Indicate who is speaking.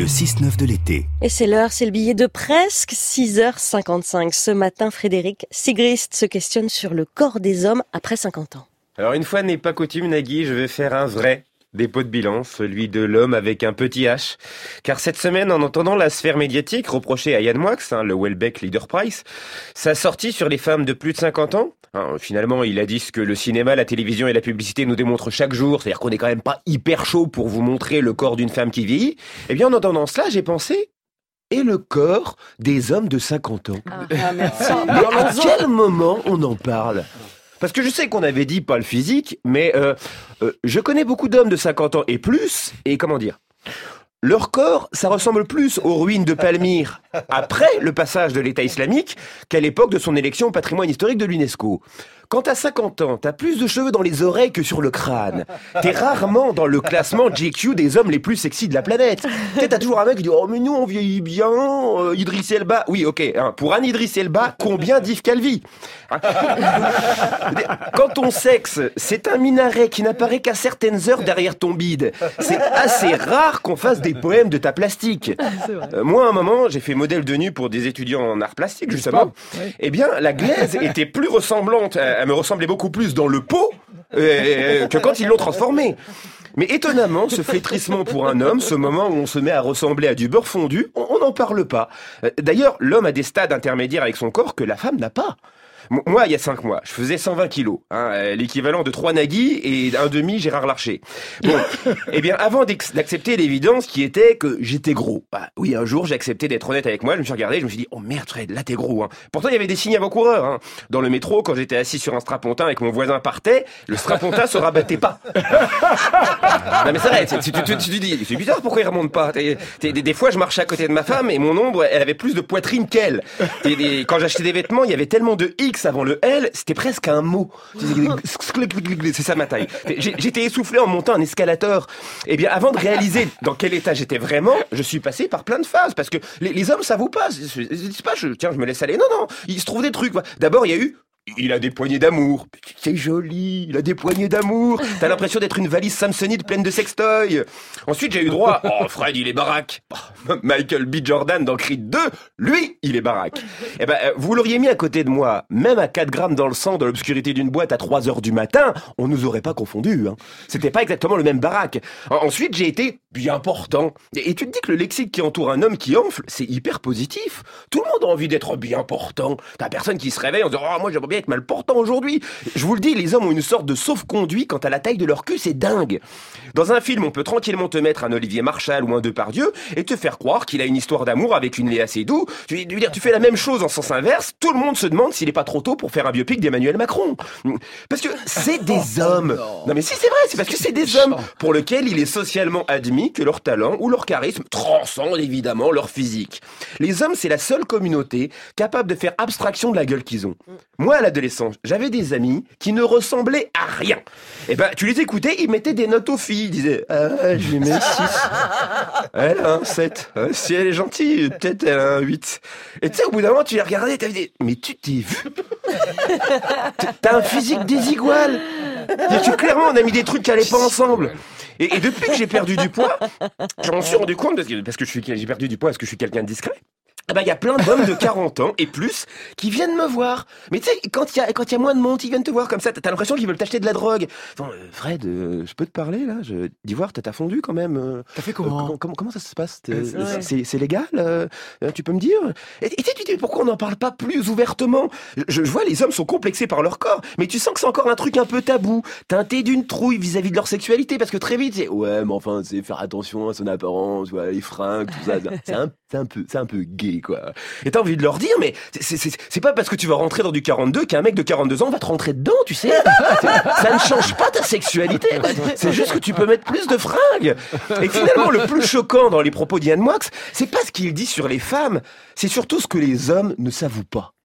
Speaker 1: 6-9 de l'été.
Speaker 2: Et c'est l'heure, c'est le billet de presque 6h55. Ce matin, Frédéric Sigrist se questionne sur le corps des hommes après 50 ans.
Speaker 3: Alors une fois n'est pas coutume, Nagui, je vais faire un vrai dépôt de bilan, celui de l'homme avec un petit H. Car cette semaine, en entendant la sphère médiatique reprocher à Yann Moix, le Welbeck Leader Prize, sa sortie sur les femmes de plus de 50 ans, finalement, il a dit ce que le cinéma, la télévision et la publicité nous démontrent chaque jour, c'est-à-dire qu'on n'est quand même pas hyper chaud pour vous montrer le corps d'une femme qui vieillit. Eh bien, en entendant cela, j'ai pensé... Et le corps des hommes de 50 ans.
Speaker 2: Merci.
Speaker 3: Mais à quel moment on en parle ? Parce que je sais qu'on avait dit pas le physique, mais je connais beaucoup d'hommes de 50 ans et plus, et comment dire ? Leur corps, ça ressemble plus aux ruines de Palmyre après le passage de l'État islamique qu'à l'époque de son élection au patrimoine historique de l'UNESCO. Quand t'as 50 ans, t'as plus de cheveux dans les oreilles que sur le crâne. T'es rarement dans le classement GQ des hommes les plus sexy de la planète. T'as toujours un mec qui dit « Oh mais nous on vieillit bien, Idriss Elba ». Oui ok, pour Anne Idriss Elba, combien d'Yves Calvi ? Quand ton sexe, c'est un minaret qui n'apparaît qu'à certaines heures derrière ton bide, c'est assez rare qu'on fasse des poèmes de ta plastique. Moi à un moment, j'ai fait modèle de nu pour des étudiants en arts plastiques justement. Eh bien la glaise était plus ressemblante, elle me ressemblait beaucoup plus dans le pot que quand ils l'ont transformée. Mais étonnamment, ce flétrissement pour un homme, ce moment où on se met à ressembler à du beurre fondu, on n'en parle pas. D'ailleurs, l'homme a des stades intermédiaires avec son corps que la femme n'a pas. Moi, il y a 5 mois, je faisais 120 kilos, l'équivalent de 3 Nagui et un demi Gérard Larcher. Bon, eh bien, avant d'accepter l'évidence qui était que j'étais gros. Bah, oui, un jour, j'ai accepté d'être honnête avec moi, je me suis regardé, je me suis dit, oh merde Fred, là t'es gros. Pourtant, il y avait des signes avant-coureurs. Dans le métro, quand j'étais assis sur un strapontin et que mon voisin partait, le strapontin se rabattait pas. Non mais c'est vrai, tu te dis, c'est bizarre, pourquoi il remonte pas ? Des fois, je marchais à côté de ma femme et mon ombre, elle avait plus de poitrine qu'elle. Quand j'achetais des vêtements, il y avait tellement de X avant le L, c'était presque un mot. C'est ça ma taille. J'étais essoufflé en montant un escalator. Eh bien, avant de réaliser dans quel état j'étais vraiment, je suis passé par plein de phases. Parce que les hommes, ça vous passe. C'est pas, je me laisse aller. Non, il se trouve des trucs. D'abord, il y a eu... Il a des poignées d'amour. C'est joli, il a des poignées d'amour. T'as l'impression d'être une valise samsonite pleine de sextoys. Ensuite, j'ai eu droit... Oh, Fred, il est baraque. Michael B. Jordan dans Creed 2, lui, il est baraque. Eh ben, vous l'auriez mis à côté de moi, même à 4 grammes dans le sang, dans l'obscurité d'une boîte à 3 heures du matin, on nous aurait pas confondus. C'était pas exactement le même baraque. Ensuite, j'ai été bien portant. Et tu te dis que le lexique qui entoure un homme qui enfle, c'est hyper positif. Tout le monde a envie d'être bien portant. T'as personne qui se réveille en disant « Oh, moi, j'aimerais bien être mal portant aujourd'hui ». Je vous le dis, les hommes ont une sorte de sauf-conduit quant à la taille de leur cul, c'est dingue. Dans un film, on peut tranquillement te mettre un Olivier Marchal ou un Depardieu et te faire croire qu'il a une histoire d'amour avec une Léa Seydoux. Tu fais la même chose en sens inverse, tout le monde se demande s'il est pas trop tôt pour faire un biopic d'Emmanuel Macron. Parce que c'est des hommes. Non mais si, c'est vrai, c'est parce que c'est des hommes pour lesquels il est socialement admis que leur talent ou leur charisme transcende évidemment leur physique. Les hommes, c'est la seule communauté capable de faire abstraction de la gueule qu'ils ont. Moi, à l'adolescence, j'avais des amis qui ne ressemblaient à rien. Et ben, tu les écoutais, ils mettaient des notes aux filles. Ils disaient, je lui mets 6. Elle a un 7. Si elle est gentille, peut-être elle a un 8. Et tu sais, au bout d'un moment, tu les regardais, t'avais dit, mais tu t'es vu? T'as un physique désigual. Clairement, on a mis des trucs qui allaient pas ensemble. Et depuis que j'ai perdu du poids, je m'en suis rendu compte, parce que j'ai perdu du poids parce que je suis quelqu'un de discret. Il y a plein d'hommes de 40 ans et plus qui viennent me voir. Mais tu sais, quand il y a moins de monde, ils viennent te voir comme ça. T'as l'impression qu'ils veulent t'acheter de la drogue. Fred, je peux te parler là? D'ivoire, t'as fondu quand même.
Speaker 4: T'as fait comment?
Speaker 3: Comment ça se passe? C'est légal? Tu peux me dire? Et tu te dis pourquoi on n'en parle pas plus ouvertement? Je vois les hommes sont complexés par leur corps, mais tu sens que c'est encore un truc un peu tabou, teinté d'une trouille vis-à-vis de leur sexualité, parce que très vite c'est ouais, mais enfin c'est faire attention à son apparence, ouais, les fringues, tout ça. C'est un peu gay. Quoi. Et t'as envie de leur dire, mais c'est pas parce que tu vas rentrer dans du 42 qu'un mec de 42 ans va te rentrer dedans, tu sais. Ça ne change pas ta sexualité. C'est juste que tu peux mettre plus de fringues. Et finalement, le plus choquant dans les propos d'Yann Moix, c'est pas ce qu'il dit sur les femmes, c'est surtout ce que les hommes ne s'avouent pas.